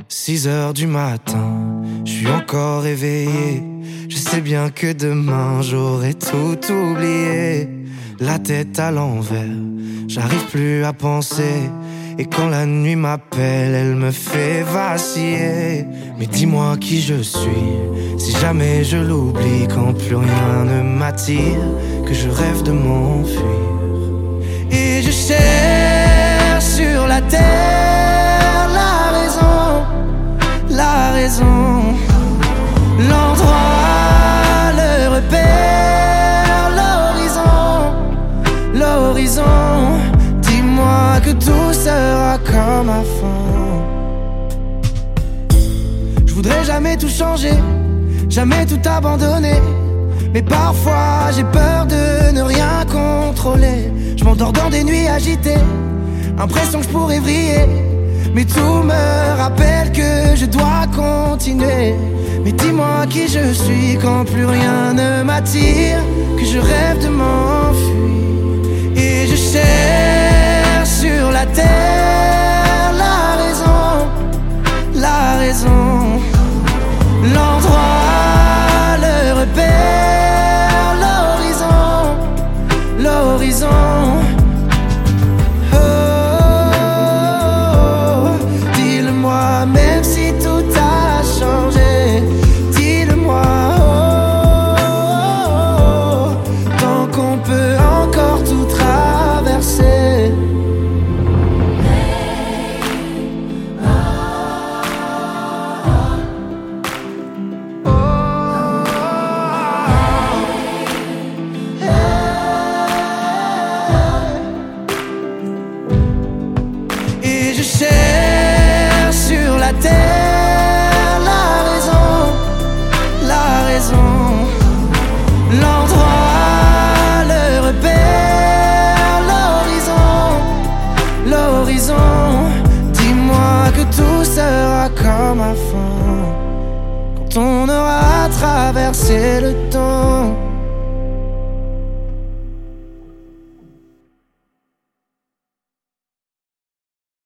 6 heures du matin, je suis encore éveillé. Je sais bien que demain j'aurai tout oublié. La tête à l'envers, j'arrive plus à penser. Et quand la nuit m'appelle, elle me fait vaciller. Mais dis-moi qui je suis, si jamais je l'oublie. Quand plus rien ne m'attire, que je rêve de m'enfuir. Et je cherche sur la terre la raison, l'endroit, le repère, l'horizon. Dis-moi que tout sera comme avant. Je voudrais jamais tout changer, jamais tout abandonner. Mais parfois j'ai peur de ne rien contrôler. Je m'endors dans des nuits agitées, impression que je pourrais vriller. Mais tout me rappelle que je dois continuer. Mais dis-moi qui je suis quand plus rien ne m'attire, que je rêve de m'enfuir. Et je cherche sur la terre la raison, l'endroit, le repère, l'horizon. Même si tout a changé, dis-le-moi, tant qu'on peut encore tout traverser. Et je cherche sur la terre la raison, l'endroit, le repère, l'horizon. Dis-moi que tout sera comme avant, quand on aura traversé le temps.